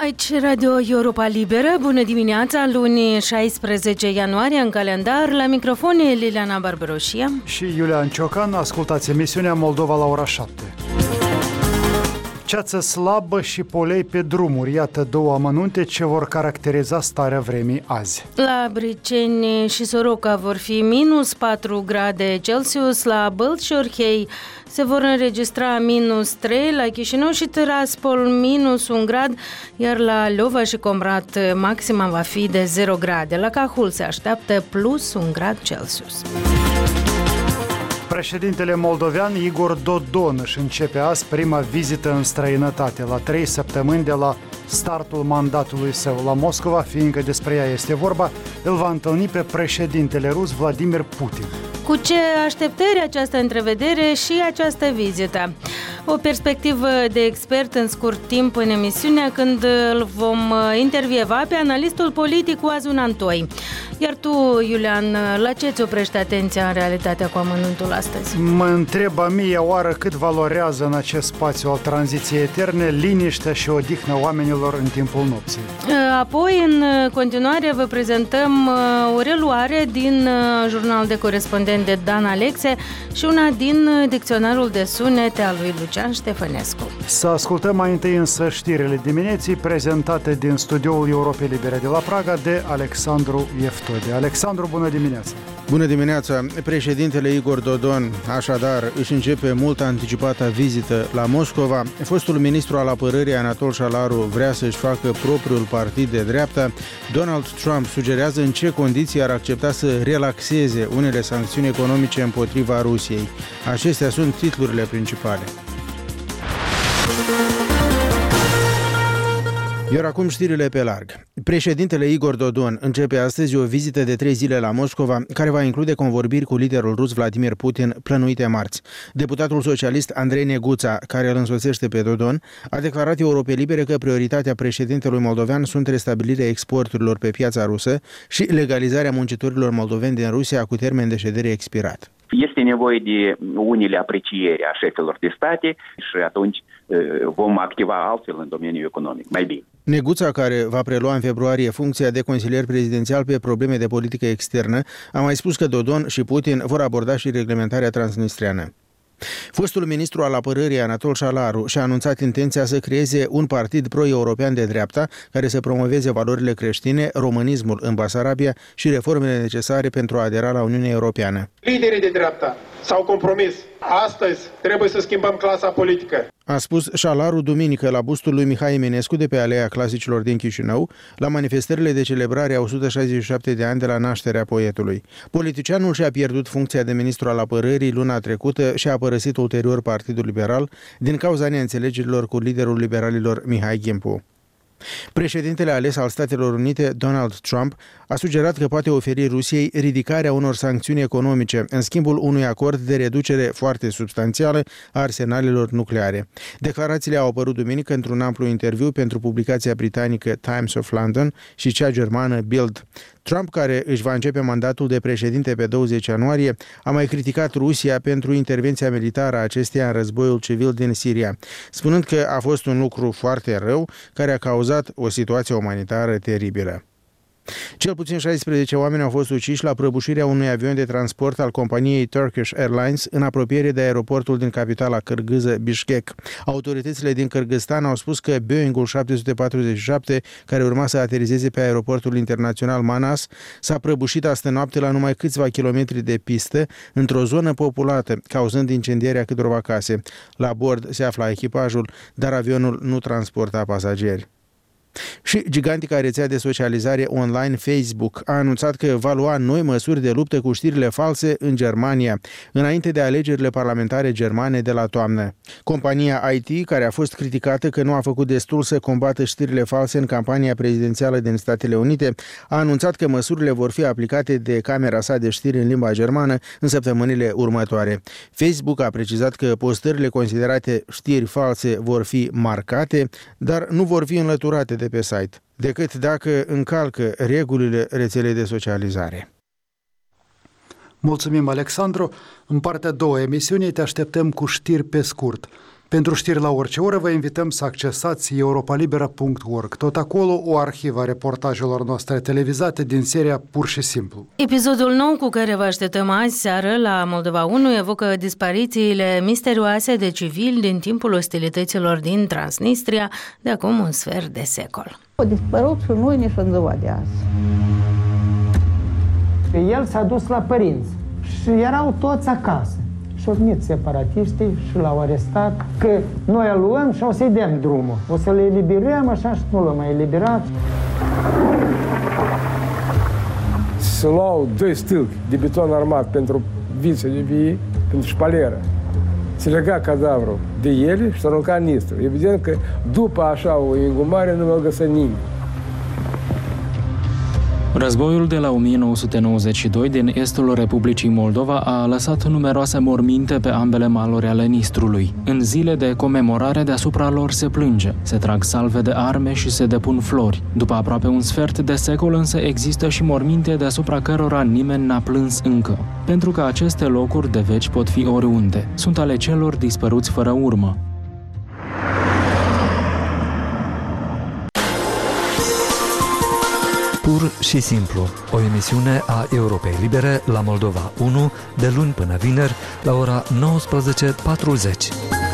Aici Radio Europa Liberă, bună dimineața, luni 16 ianuarie în calendar, la microfon e Liliana Barbaroșia și Iulian Ciocan. Ascultați emisiunea Moldova la ora 7. Ceață slabă și polei pe drumuri, iată două amănunte ce vor caracteriza starea vremii azi. La Briceni și Soroca vor fi minus 4 grade Celsius, la Bălți și Orhei se vor înregistra minus 3, la Chișinău și Tiraspol minus 1 grad, iar la Leova și Comrat maxima va fi de 0 grade. La Cahul se așteaptă plus 1 grad Celsius. Președintele moldovean Igor Dodon își începe azi prima vizită în străinătate, la 3 săptămâni de la startul mandatului său la Moscova, fiindcă despre ea este vorba, îl va întâlni pe președintele rus Vladimir Putin. Cu ce așteptări această întrevedere și această vizită? O perspectivă de expert în scurt timp în emisiunea când îl vom intervieva pe analistul politic Oazu Nantoi. Iar tu, Iulian, la ce îți oprește atenția în realitatea cu amănuntul astăzi? Mă întreb a mie oară cât valorează în acest spațiu al tranziției eterne liniștea și odihna oamenilor în timpul nopții. Apoi, în continuare, vă prezentăm o reluare din jurnal de corespondent de Dan Alexe și una din dicționarul de sunete al lui Lucian Ștefănescu. Să ascultăm mai întâi însă știrile dimineții prezentate din studioul Europei Libere de la Praga de Alexandru Ieftoide. Alexandru, bună dimineața! Bună dimineața! Președintele Igor Dodon, așadar, își începe mult anticipata vizită la Moscova. Fostul ministru al apărării Anatol Șalaru vrea să-și facă propriul partid de dreapta. Donald Trump sugerează în ce condiții ar accepta să relaxeze unele sancțiuni economice împotriva Rusiei. Acestea sunt titlurile principale. Iar acum știrile pe larg. Președintele Igor Dodon începe astăzi o vizită de 3 zile la Moscova, care va include convorbiri cu liderul rus Vladimir Putin, plănuite marți. Deputatul socialist Andrei Neguța, care îl însoțește pe Dodon, a declarat Europei Libere că prioritatea președintelui moldovean sunt restabilirea exporturilor pe piața rusă și legalizarea muncitorilor moldoveni din Rusia cu termen de ședere expirat. Este nevoie de unele aprecieri a șefilor de state și atunci vom activa altfel în domeniul economic, mai bine. Neguța, care va prelua în februarie funcția de consilier prezidențial pe probleme de politică externă, a mai spus că Dodon și Putin vor aborda și reglementarea transnistreană. Fostul ministru al apărării Anatol Șalaru și-a anunțat intenția să creeze un partid pro-european de dreapta care să promoveze valorile creștine, românismul în Basarabia și reformele necesare pentru a adera la Uniunea Europeană. Liderii de dreapta s-au compromis. Astăzi trebuie să schimbăm clasa politică, a spus Șalaru duminică la bustul lui Mihai Eminescu de pe Aleea Clasicilor din Chișinău, la manifestările de celebrare a 167 de ani de la nașterea poetului. Politicianul și-a pierdut funcția de ministru al apărării luna trecută și a părăsit ulterior Partidul Liberal din cauza neînțelegerilor cu liderul liberalilor Mihai Ghimpu. Președintele ales al Statelor Unite, Donald Trump, a sugerat că poate oferi Rusiei ridicarea unor sancțiuni economice în schimbul unui acord de reducere foarte substanțială a arsenalelor nucleare. Declarațiile au apărut duminică într-un amplu interviu pentru publicația britanică Times of London și cea germană Bild. Trump, care își va începe mandatul de președinte pe 20 ianuarie, a mai criticat Rusia pentru intervenția militară a acesteia în războiul civil din Siria, spunând că a fost un lucru foarte rău care a cauzat o situație umanitară teribilă. Cel puțin 16 oameni au fost uciși la prăbușirea unui avion de transport al companiei Turkish Airlines în apropiere de aeroportul din capitala kârgâză Bishkek. Autoritățile din Kârgâzstan au spus că Boeing-ul 747, care urma să aterizeze pe aeroportul internațional Manas, s-a prăbușit astă noapte la numai câțiva kilometri de pistă, într-o zonă populată, cauzând incendierea câtorva case. La bord se afla echipajul, dar avionul nu transporta pasageri. Și gigantica rețea de socializare online Facebook a anunțat că va lua noi măsuri de luptă cu știrile false în Germania, înainte de alegerile parlamentare germane de la toamnă. Compania IT, care a fost criticată că nu a făcut destul să combată știrile false în campania prezidențială din Statele Unite, a anunțat că măsurile vor fi aplicate de camera sa de știri în limba germană în săptămânile următoare. Facebook a precizat că postările considerate știri false vor fi marcate, dar nu vor fi înlăturate de pe site, decât dacă încalcă regulile rețelei de socializare. Mulțumim, Alexandru. În partea a doua emisiunii te așteptăm cu știri pe scurt. Pentru știri la orice oră vă invităm să accesați europalibera.org. Tot acolo o arhivă a reportajelor noastre televizate din seria Pur și Simplu. Episodul nou cu care vă așteptăm azi seară la Moldova 1 evocă disparițiile misterioase de civili din timpul ostilităților din Transnistria de acum un sfert de secol. A dispărut și nu nici în ziua de azi. El s-a dus la părinți și erau toți acasă. Și-au venit separatiștii și l-au arestat că noi îl luăm și o să-i dăm drumul. O să le eliberăm așa și nu l-am mai eliberat. Se luau 2 stâlpi de beton armat pentru vițe de vie, pentru șpaleră. Se lega cadavrul de ele și s-a aruncat în Nistru. Evident că după așa o ingumare nu l-a găsit nimeni. Războiul de la 1992 din estul Republicii Moldova a lăsat numeroase morminte pe ambele maluri ale Nistrului. În zile de comemorare deasupra lor se plânge, se trag salve de arme și se depun flori. După aproape un sfert de secol însă există și morminte deasupra cărora nimeni n-a plâns încă. Pentru că aceste locuri de veci pot fi oriunde. Sunt ale celor dispăruți fără urmă. Pur și simplu, o emisiune a Europei Libere la Moldova 1, de luni până vineri, la ora 19:40.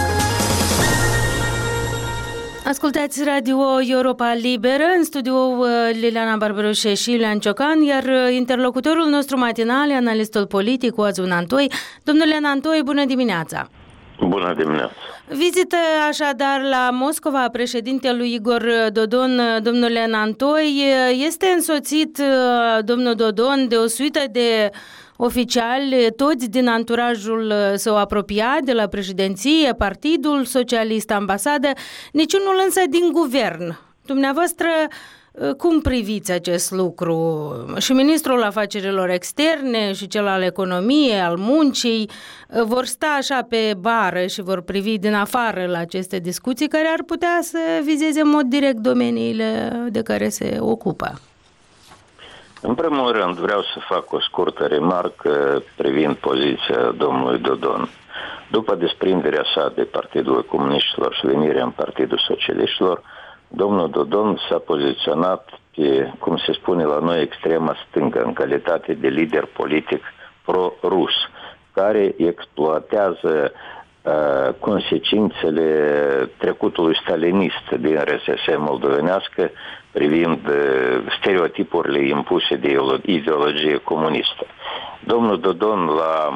Ascultați Radio Europa Liberă, în studio Liliana Barberușe și Iulian Ciocan, iar interlocutorul nostru matinal, analistul politic Oazun Antoi. Domnule Antoi, bună dimineața! Bună dimineața! Vizită așadar la Moscova a președintelui Igor Dodon. Domnule Antoi, este însoțit domnul Dodon de o suită de oficiali, toți din anturajul său apropiat de la președinție, Partidul Socialist, ambasadă, niciunul însă din guvern. Dumneavoastră, cum priviți acest lucru? Și ministrul afacerilor externe și cel al economiei, al muncii, vor sta așa pe bară și vor privi din afară la aceste discuții care ar putea să vizeze în mod direct domeniile de care se ocupă. În primul rând vreau să fac o scurtă remarcă privind poziția domnului Dodon. După desprinderea sa de Partidul Comuniștilor și venirea în Partidul Socialiștilor, domnul Dodon s-a poziționat pe, cum se spune la noi, extrema stângă, în calitate de lider politic pro-rus, care exploatează consecințele trecutului stalinist din RSS moldovenească privind stereotipurile impuse de ideologie comunistă. Domnul Dodon la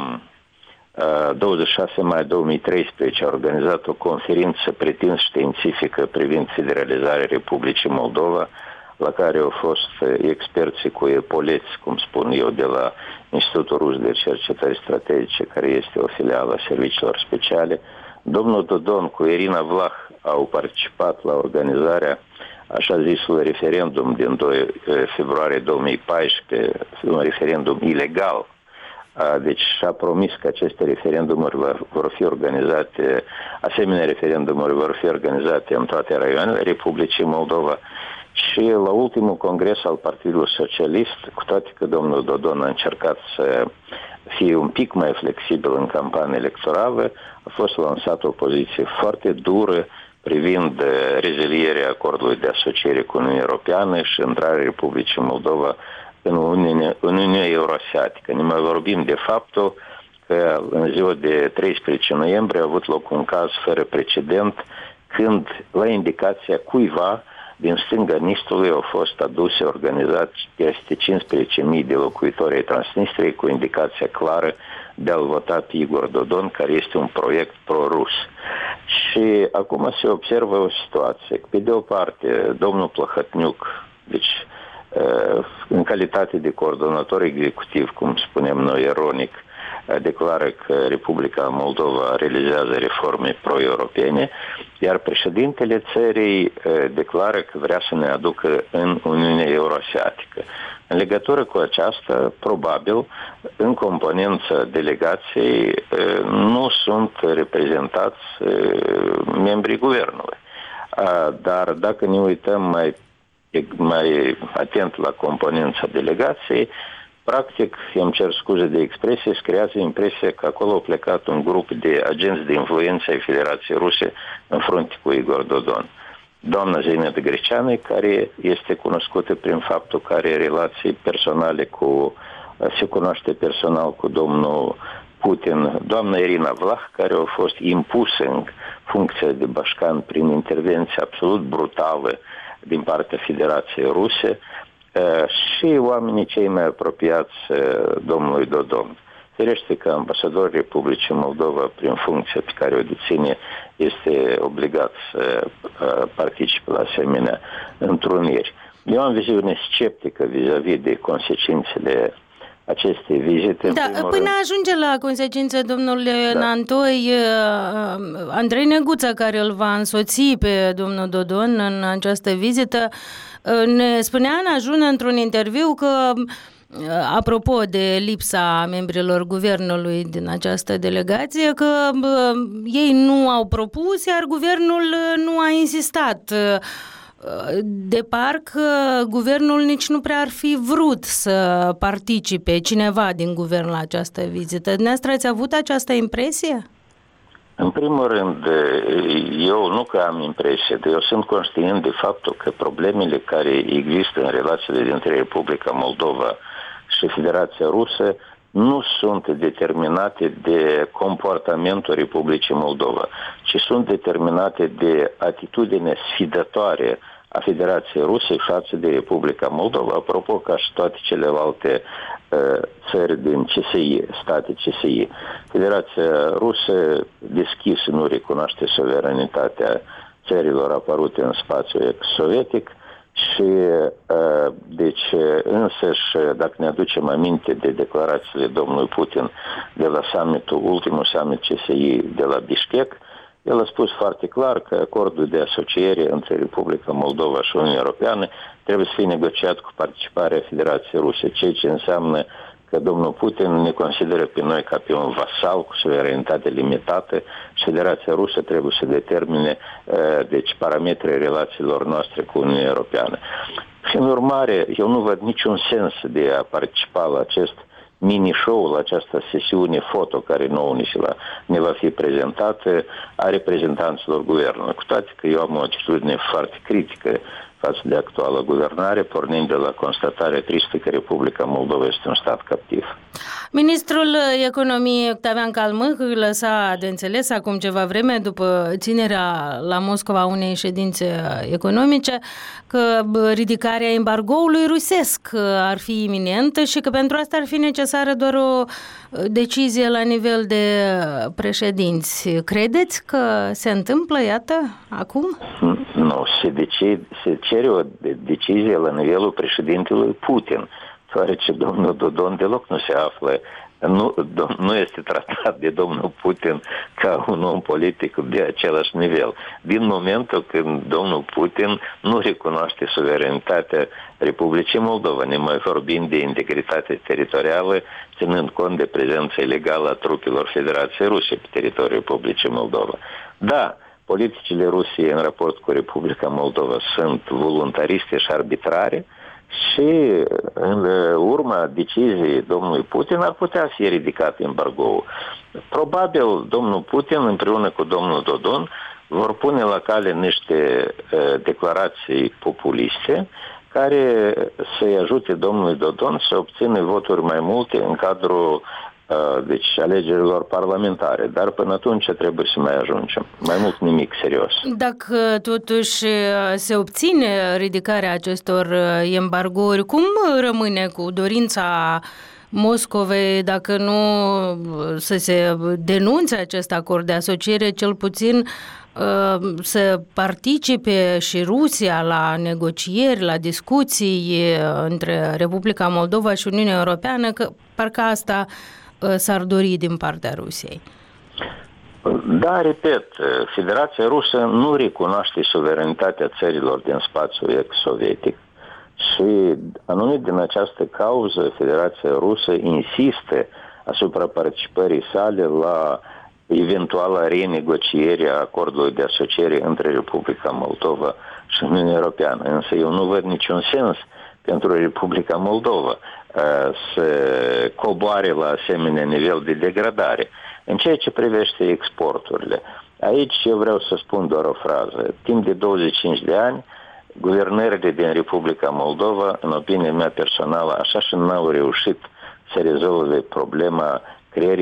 26 mai 2013 a organizat o conferință pretins științifică privind federalizarea Republicii Moldova, la care au fost experții cu epoleți, cum spun eu, de la Institutul Rus de Cercetări Strategice, care este o filială a serviciilor speciale. Domnul Dodon cu Irina Vlah au participat la organizarea așa zisul referendum din 2 februarie 2014, un referendum ilegal. Deci și-a promis că aceste referendumuri vor fi organizate, asemenea referendumuri vor fi organizate în toate raioanele Republicii Moldova. Și la ultimul congres al Partidului Socialist, cu toate că domnul Dodon a încercat să fie un pic mai flexibil în campania electorală, a fost lansată o poziție foarte dură privind rezilierea acordului de asociere cu Uniunea Europeană și intrarea Republicii Moldova în Uniunea Euroasiatică. Ne mai vorbim de faptul că în ziua de 13 noiembrie a avut loc un caz fără precedent când, la indicația cuiva din stânga Nistrului, au fost aduse organizați peste 15.000 de locuitori ai Transnistriei cu indicația clară de a-l vota pe Igor Dodon, care este un proiect pro-rus. Și acum se observă o situație. Pe de o parte, domnul Plăhătniuc, deci în calitate de coordonator executiv, cum spunem noi ironic, declară că Republica Moldova realizează reforme pro-europene, iar președintele țării declară că vrea să ne aducă în Uniunea Euroasiatică. În legătură cu aceasta, probabil, în componența delegației nu sunt reprezentați membrii guvernului. Dar dacă ne uităm mai atent la componența delegației, practic, îmi cer scuze de expresie, se creează impresia că acolo a plecat un grup de agenți de influență ai Federației Ruse în frunte cu Igor Dodon. Doamna Zineta Greceanu, care este cunoscută prin faptul că are relații personale se cunoaște personal cu domnul Putin, doamna Irina Vlah, care a fost impusă în funcția de bașcan prin intervenție absolut brutală din partea Federației Ruse, și oamenii cei mai apropiați domnului Dodon. Firește că ambasadorul Republicii Moldova, prin funcția pe care o deține, este obligat să participe la asemenea întruniri. Eu am viziune sceptică vis-a-vis de consecințele acestei vizite. Da, până ajunge la consecințe, domnule Nantoi, Andrei Neguța, care îl va însoți pe domnul Dodon în această vizită, ne spunea în ajun într-un interviu că, apropo de lipsa membrilor guvernului din această delegație, că ei nu au propus, iar guvernul nu a insistat. De parcă guvernul nici nu prea ar fi vrut să participe cineva din guvern la această vizită. Dumneavoastră ați avut această impresie? În primul rând, eu nu că am impresie, dar eu sunt conștient de faptul că problemele care există în relațiile dintre Republica Moldova și Federația Rusă nu sunt determinate de comportamentul Republicii Moldova, ci sunt determinate de atitudine sfidătoare a Federației Ruse față de Republica Moldova, apropo ca și toate celelalte țări din CSI, state CSI. Federația Rusă deschis nu recunoaște suveranitatea țărilor apărute în spațiul ex-sovietic și deci însăși, dacă ne aducem aminte de declarațiile domnului Putin de la ultimul summit CSI de la Bishkek, el a spus foarte clar că acordul de asociere între Republica Moldova și Uniunea Europeană trebuie să fie negociat cu participarea Federației Ruse, ceea ce înseamnă că domnul Putin ne consideră pe noi ca pe un vasal cu suveranitate limitată și Federația Rusă trebuie să determine deci parametrii relațiilor noastre cu Uniunea Europeană. Prin urmare, eu nu văd niciun sens de a participa la acest mini-show, la această sesiune foto care nouă ne va fi prezentată a reprezentanților guvernului. Cu toate că eu am o atitudine foarte critică față de actuală guvernare, pornind de la constatarea tristă că Republica Moldova este un stat captiv. Ministrul Economiei Octavian Calmâh lăsa de înțeles acum ceva vreme, după ținerea la Moscova unei ședințe economice, că ridicarea embargoului rusesc ar fi iminentă și că pentru asta ar fi necesară doar o decizie la nivel de președinți. Credeți că se întâmplă, iată, acum? Nu, se cere o decizie la nivelul președintelui Putin, deoarece domnul Dodon deloc nu se află, nu este tratat de domnul Putin ca un om politic de același nivel. Din momentul când domnul Putin nu recunoaște suveranitatea Republicii Moldova, ne mai vorbim de integritate teritorială, ținând cont de prezența ilegală a trupelor Federației Ruse pe teritoriul Republicii Moldova. Da, politicile Rusiei în raport cu Republica Moldova sunt voluntariste și arbitrare și în urma deciziei domnului Putin ar putea fi ridicat embargoul. Probabil domnul Putin împreună cu domnul Dodon vor pune la cale niște declarații populiste care să-i ajute domnului Dodon să obțină voturi mai multe în cadrul deci alegerilor parlamentare, dar până atunci trebuie să mai ajungem. Mai mult nimic serios. Dacă totuși se obține ridicarea acestor embargouri, cum rămâne cu dorința Moscovei, dacă nu să se denunțe acest acord de asociere, cel puțin să participe și Rusia la negocieri, la discuții între Republica Moldova și Uniunea Europeană, că parcă asta s-ar dori din partea Rusiei? Da, repet, Federația Rusă nu recunoaște suveranitatea țărilor din spațiul ex-sovietic și anume din această cauză Federația Rusă insistă asupra participării sale la eventuala renegociere a acordului de asociere între Republica Moldova și Uniunea Europeană. Însă eu nu văd niciun sens pentru Republica Moldova. să coboare la asemenea nivel de degradare. În ceea ce privește exporturile, aici eu vreau să spun doar o frază. Timp de 25 de ani, guvernările din Republica Moldova, în opinia mea personală, așa și n-au reușit să rezolve problema creării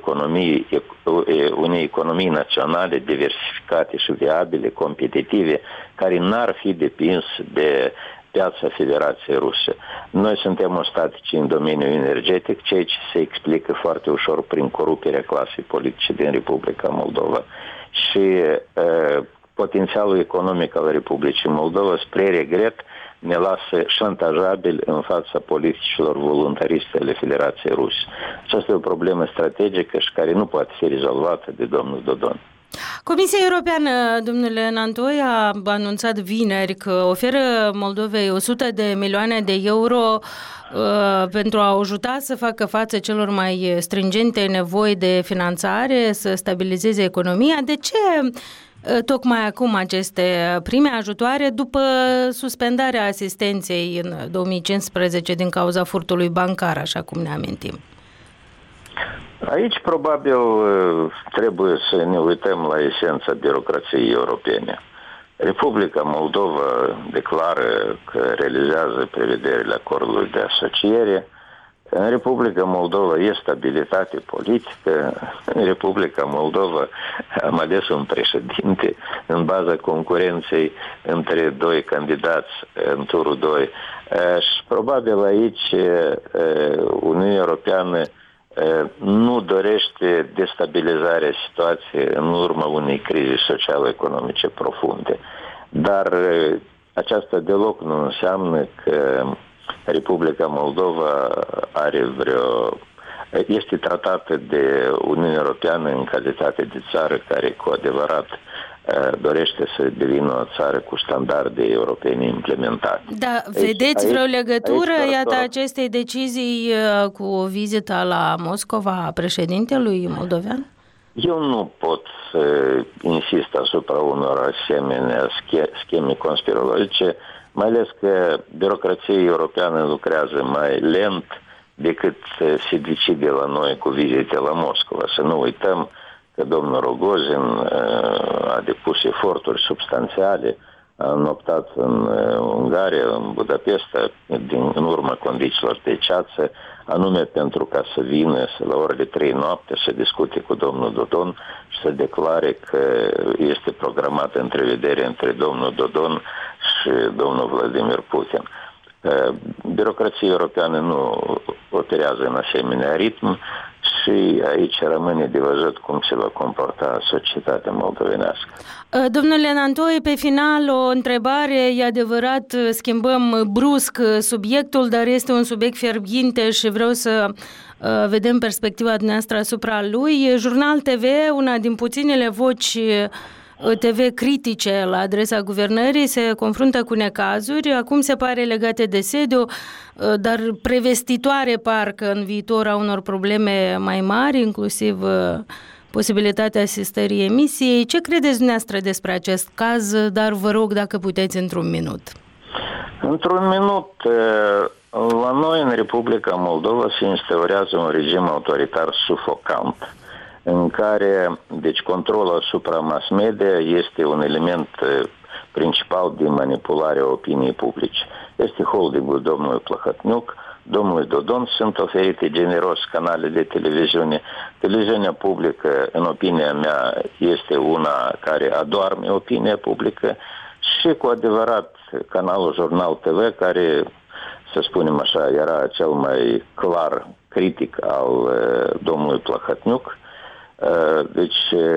unei economii naționale diversificate și viabile, competitive, care n-ar fi depins de piața Federației Ruse. Noi suntem ostatici în domeniul energetic, ceea ce se explică foarte ușor prin coruperea clasei politice din Republica Moldova și potențialul economic al Republicii Moldova, spre regret, ne lasă șantajabil în fața politicilor voluntariste ale Federației Ruse. Aceasta e o problemă strategică și care nu poate fi rezolvată de domnul Dodon. Comisia Europeană, domnule Nantoi, a anunțat vineri că oferă Moldovei 100 de milioane de euro pentru a ajuta să facă față celor mai stringente nevoi de finanțare, să stabilizeze economia. De ce tocmai acum aceste prime ajutoare după suspendarea asistenței în 2015 din cauza furtului bancar, așa cum ne amintim? Aici probabil trebuie să ne uităm la esența birocrației europene. Republica Moldova declară că realizează prevederile acordului de asociere. În Republica Moldova e stabilitate politică. În Republica Moldova am ales un președinte în baza concurenței între doi candidați în turul 2. Și probabil aici Uniunea Europeană nu dorește destabilizarea situației în urma unei crize sociale-economice profunde. Dar aceasta deloc nu înseamnă că Republica Moldova este tratată de Uniunea Europeană în calitate de țară care cu adevărat dorește să devină o țară cu standarde europene implementate. Da, vedeți vreo legătură, iată, acestei decizii cu o vizită la Moscova a președintelui moldovean? Eu nu pot să insist asupra unor asemenea scheme conspirologice, mai ales că birocrația europeană lucrează mai lent decât se decide la noi cu vizite la Moscova. Să nu uităm că domnul Rogozin a depus eforturi substanțiale, a înoptat în Ungaria, în Budapesta, în urma condițiilor de ceață, anume pentru ca să vină la orele 3 noapte să discute cu domnul Dodon și să declare că este programată întrevedere între domnul Dodon și domnul Vladimir Putin. Birocrația europeană nu operează în asemenea ritm și aici rămâne de văzut cum se va comporta societatea moldovenească. Domnule Nantoi, pe final o întrebare. E adevărat, schimbăm brusc subiectul, dar este un subiect fierbinte și vreau să vedem perspectiva dumneavoastră asupra lui. Jurnal TV, una din puținele voci TV critice la adresa guvernării, se confruntă cu necazuri, acum se pare legate de sediu, dar prevestitoare parcă în viitor a unor probleme mai mari, inclusiv posibilitatea asistării emisiei. Ce credeți dumneavoastră despre acest caz, dar vă rog dacă puteți într-un minut? Într-un minut, la noi în Republica Moldova se instaurează un regim autoritar sufocant, în care, deci, controlul asupra mass media este un element principal de manipulare a opiniei publice. Este holdingul domnului Plăhătniuc, domnului Dodon, sunt oferite generos canale de televiziune. Televiziunea publică, în opinia mea, este una care adorme opinia publică și, cu adevărat, canalul Jurnal TV, care, să spunem așa, era cel mai clar critic al domnului Plăhătniuc. Deci,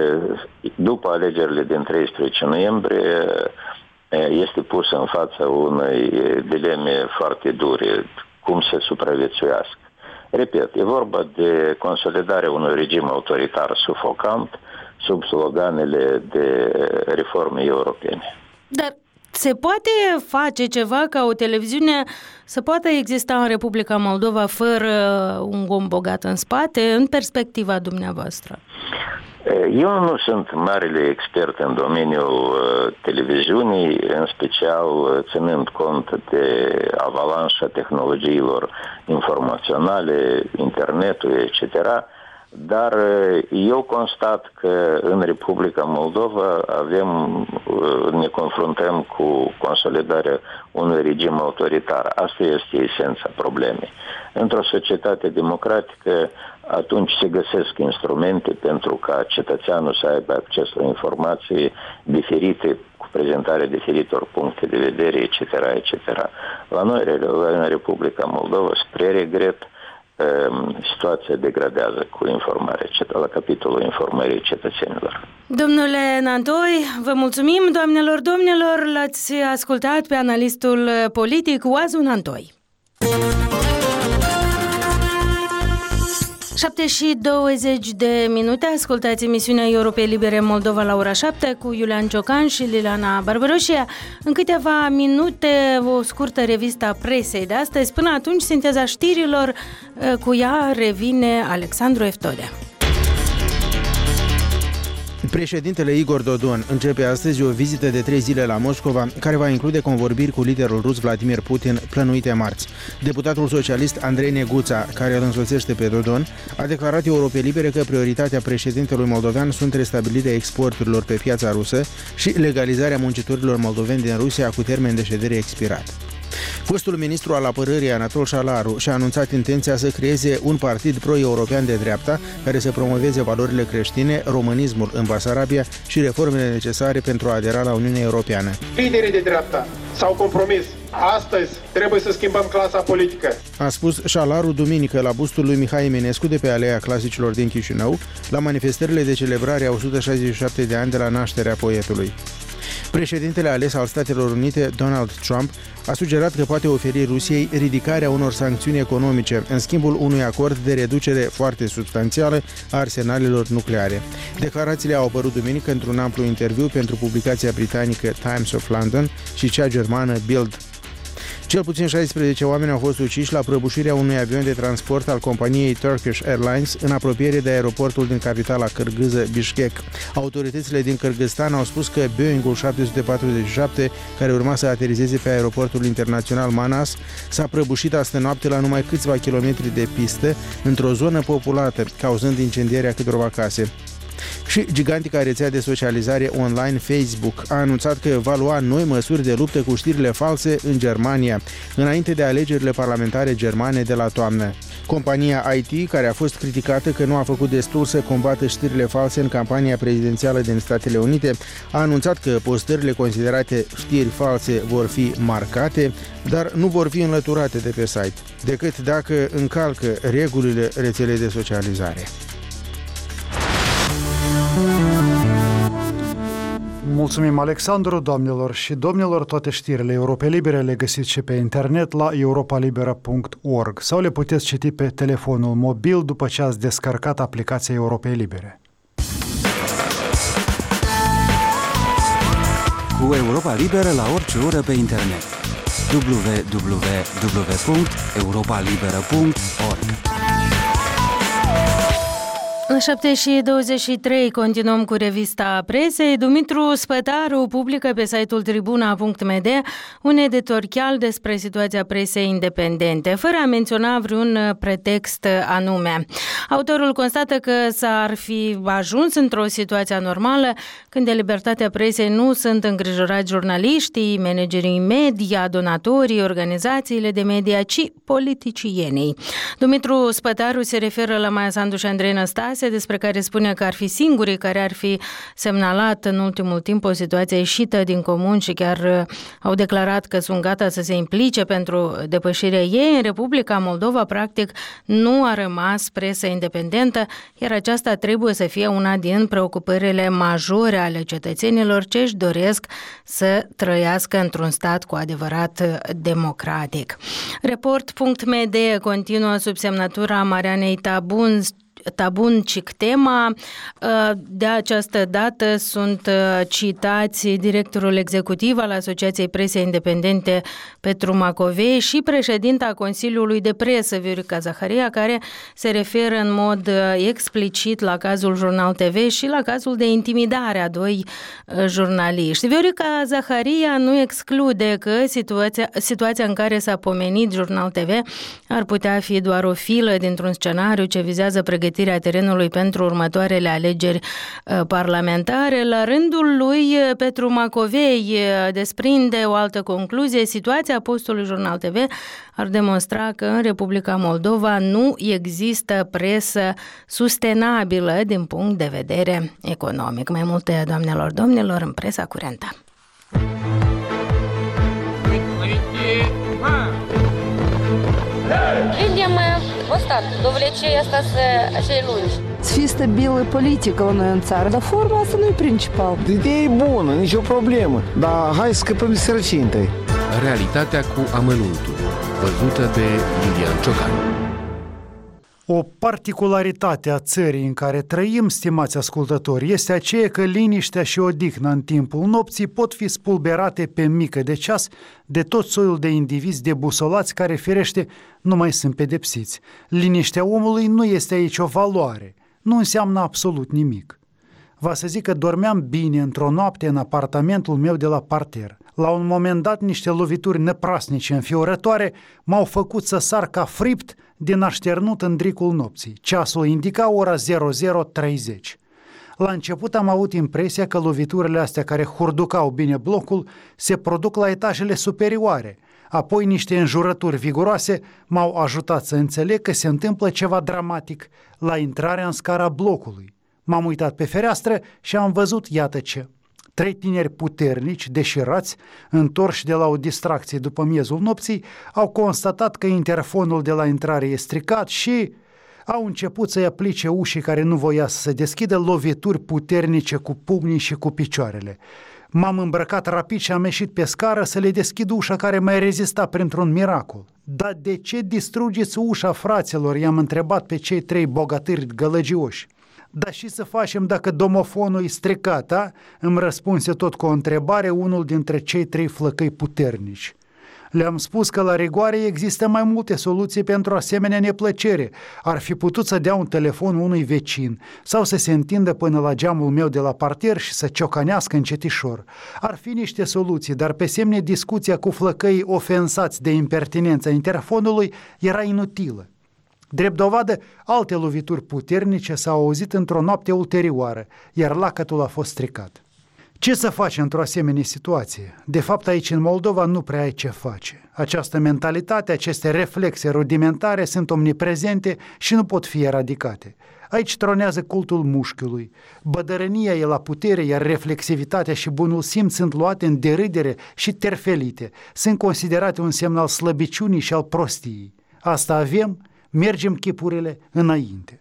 după alegerile din 13 noiembrie, este pus în fața unei dileme foarte dure, cum să supraviețuiască. Repet, e vorba de consolidarea unui regim autoritar sufocant sub sloganele de reforme europene. Dar se poate face ceva ca o televiziune să poată exista în Republica Moldova fără un om bogat în spate, în perspectiva dumneavoastră? Eu nu sunt marele expert în domeniul televiziunii, în special ținând cont de avalanșa tehnologiilor informaționale, internetul, etc., dar eu constat că în Republica Moldova ne confruntăm cu consolidarea unui regim autoritar. Asta este esența problemei. Într-o societate democratică, atunci se găsesc instrumente pentru ca cetățeanul să aibă acces la informații diferite, cu prezentarea diferitor puncte de vedere, etc., etc. La noi, în Republica Moldova, spre regret, situația degradează cu informarea, la capitolul informării cetățenilor. Domnule Nantoi, vă mulțumim, doamnelor, domnilor, l-ați ascultat pe analistul politic Oazu Nantoi. 7:20, ascultați emisiunea Europei Libere Moldova la ora 7 cu Iulian Ciocan și Liliana Barbaroșia. În câteva minute o scurtă revistă a presei de astăzi. Până atunci, sinteza știrilor, cu ea revine Alexandru Eftodea. Președintele Igor Dodon începe astăzi o vizită de 3 zile la Moscova, care va include convorbiri cu liderul rus Vladimir Putin, plănuite marți. Deputatul socialist Andrei Neguța, care îl însoțește pe Dodon, a declarat Europei Libere că prioritatea președintelui moldovean sunt restabilirea exporturilor pe piața rusă și legalizarea muncitorilor moldoveni din Rusia cu termen de ședere expirat. Fostul ministru al apărării Anatol Șalaru și-a anunțat intenția să creeze un partid pro-european de dreapta care să promoveze valorile creștine, românismul în Basarabia și reformele necesare pentru a adera la Uniunea Europeană. Liderii de dreapta s-au compromis. Astăzi trebuie să schimbăm clasa politică, a spus Șalaru duminică la bustul lui Mihai Eminescu de pe Aleea Clasicilor din Chișinău, la manifestările de celebrare a 167 de ani de la nașterea poetului. Președintele ales al Statelor Unite, Donald Trump, a sugerat că poate oferi Rusiei ridicarea unor sancțiuni economice în schimbul unui acord de reducere foarte substanțială a arsenalelor nucleare. Declarațiile au apărut duminică într-un amplu interviu pentru publicația britanică Times of London și cea germană Bild. Cel puțin 16 oameni au fost uciși la prăbușirea unui avion de transport al companiei Turkish Airlines în apropiere de aeroportul din capitala kârgâză Bishkek. Autoritățile din Kârgâzstan au spus că Boeing-ul 747, care urma să aterizeze pe aeroportul internațional Manas, s-a prăbușit astă noapte la numai câțiva kilometri de pistă, într-o zonă populată, cauzând incendierea câtorva case. Și gigantica rețea de socializare online Facebook a anunțat că va lua noi măsuri de luptă cu știrile false în Germania, înainte de alegerile parlamentare germane de la toamnă. Compania IT, care a fost criticată că nu a făcut destul să combată știrile false în campania prezidențială din Statele Unite, a anunțat că postările considerate știri false vor fi marcate, dar nu vor fi înlăturate de pe site, decât dacă încalcă regulile rețelei de socializare. Mulțumim, Alexandru, doamnelor și domnilor. Toate știrile Europei Libere le găsiți și pe internet la europalibera.org sau le puteți citi pe telefonul mobil după ce ați descărcat aplicația Europei Libere. Cu Europa Liberă la orice oră pe internet. www.europalibera.org. La 7:23 continuăm cu revista presei. Dumitru Spătaru publică pe site-ul tribuna.md un editorial despre situația presei independente, fără a menționa vreun pretext anume. Autorul constată că s-ar fi ajuns într-o situație anormală când de libertatea presei nu sunt îngrijorați jurnaliștii, managerii media, donatorii, organizațiile de media, ci politicienii. Dumitru Spătaru se referă la Maia Sandu și Andrei Năstase, despre care spune că ar fi singurii care ar fi semnalat în ultimul timp o situație ieșită din comun și chiar au declarat că sunt gata să se implice pentru depășirea ei. În Republica Moldova, practic, nu a rămas presă independentă, iar aceasta trebuie să fie una din preocupările majore ale cetățenilor ce își doresc să trăiască într-un stat cu adevărat democratic. Report.md continuă sub semnătura Marianei Tabun Tabun Cictema. De această dată sunt citați directorul executiv al Asociației Presei Independente Petru Macovei și președinta Consiliului de Presă Viorica Zaharia, care se referă în mod explicit la cazul Jurnal TV și la cazul de intimidare a doi jurnaliști. Viorica Zaharia nu exclude că situația în care s-a pomenit Jurnal TV ar putea fi doar o filă dintr-un scenariu ce vizează pregătirea terenului pentru următoarele alegeri parlamentare. La rândul lui, Petru Macovei desprinde o altă concluzie. Situația postului Jurnal TV ar demonstra că în Republica Moldova nu există presă sustenabilă din punct de vedere economic. Mai multe, doamnelor, domnilor, în presa curentă. Видим устат, довлечение остаться acei lungi. Să fie stabilă politică la noi în țară, dar forma asta nu e principal. Ideea e bună, nicio problemă, dar hai să scăpăm de sărăcie întâi. Realitatea cu amănuntul, văzută de Lilian Ciocan. O particularitate a țării în care trăim, stimați ascultători, este aceea că liniștea și odihna în timpul nopții pot fi spulberate pe mică de ceas de tot soiul de indivizi debusolați care, firește, nu mai sunt pedepsiți. Liniștea omului nu este aici o valoare, nu înseamnă absolut nimic. Va să zic că dormeam bine într-o noapte în apartamentul meu de la parter. La un moment dat, niște lovituri neprasnice înfiorătoare m-au făcut să sar ca fript din așternut în dricul nopții. Ceasul indica ora 00:30. La început am avut impresia că loviturile astea care hurducau bine blocul se produc la etajele superioare. Apoi niște înjurături viguroase m-au ajutat să înțeleg că se întâmplă ceva dramatic la intrarea în scara blocului. M-am uitat pe fereastră și am văzut, iată ce. 3 tineri puternici, deșirați, întorși de la o distracție după miezul nopții, au constatat că interfonul de la intrare e stricat și au început să-i aplice ușii care nu voia să se deschidă lovituri puternice cu pumnii și cu picioarele. M-am îmbrăcat rapid și am ieșit pe scară să le deschid ușa care mai rezista printr-un miracol. Dar de ce distrugeți ușa, fraților? I-am întrebat pe cei 3 bogatâri gălăgioși. Dar și să facem dacă domofonul e stricat, a? Îmi răspunse tot cu o întrebare unul dintre cei 3 flăcăi puternici. Le-am spus că la rigoare există mai multe soluții pentru asemenea neplăcere. Ar fi putut să dea un telefon unui vecin sau să se întindă până la geamul meu de la parter și să ciocanească încetișor. Ar fi niște soluții, dar pe semne discuția cu flăcăii ofensați de impertinența interfonului era inutilă. Drept dovadă, alte lovituri puternice s-au auzit într-o noapte ulterioară, iar lacătul a fost stricat. Ce să faci într-o asemenea situație? De fapt, aici în Moldova nu prea ai ce face. Această mentalitate, aceste reflexe rudimentare sunt omniprezente și nu pot fi eradicate. Aici tronează cultul mușchiului. Bădărânia e la putere, iar reflexivitatea și bunul simț sunt luate în derâdere și terfelite. Sunt considerate un semn al slăbiciunii și al prostiei. Asta avem, mergem chipurile înainte.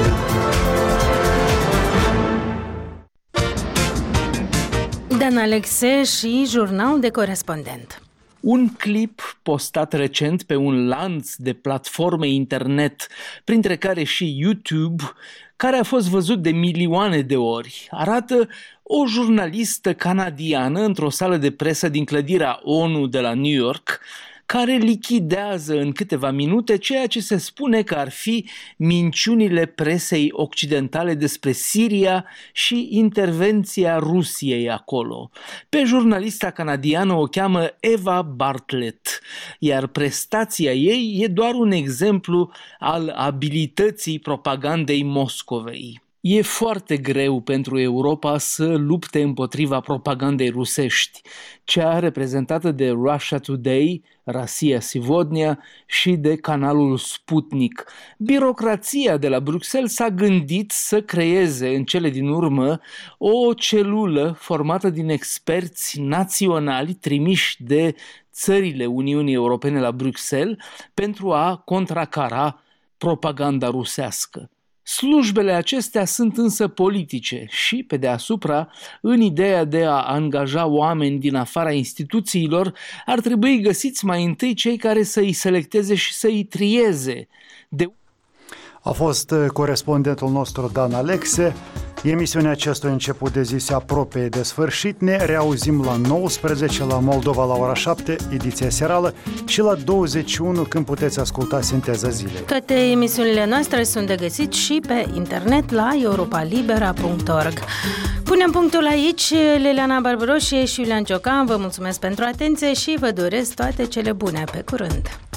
Dan Alexe și Jurnal de Corespondent. Un clip postat recent pe un lanț de platforme internet, printre care și YouTube, care a fost văzut de milioane de ori, arată o jurnalistă canadiană într-o sală de presă din clădirea ONU de la New York, care lichidează în câteva minute ceea ce se spune că ar fi minciunile presei occidentale despre Siria și intervenția Rusiei acolo. Pe jurnalista canadiană o cheamă Eva Bartlett, iar prestația ei e doar un exemplu al abilității propagandei Moscovei. E foarte greu pentru Europa să lupte împotriva propagandei rusești, cea reprezentată de Russia Today, Rossiya Sivodnia și de canalul Sputnik. Birocrația de la Bruxelles s-a gândit să creeze în cele din urmă o celulă formată din experți naționali trimiși de țările Uniunii Europene la Bruxelles pentru a contracara propaganda rusească. Slujbele acestea sunt însă politice și, pe deasupra, în ideea de a angaja oameni din afara instituțiilor, ar trebui găsiți mai întâi cei care să îi selecteze și să îi trieze. A fost corespondentul nostru Dan Alexe. Emisiunea acestui început de zi se apropie de sfârșit. Ne reauzim la 19 la Moldova la ora 7, ediția serală, și la 21 când puteți asculta Sinteza Zilei. Toate emisiunile noastre sunt de găsit și pe internet la europalibera.org. Punem punctul aici. Liliana Barbaroșie și Iulian Ciocan vă mulțumesc pentru atenție și vă doresc toate cele bune. Pe curând!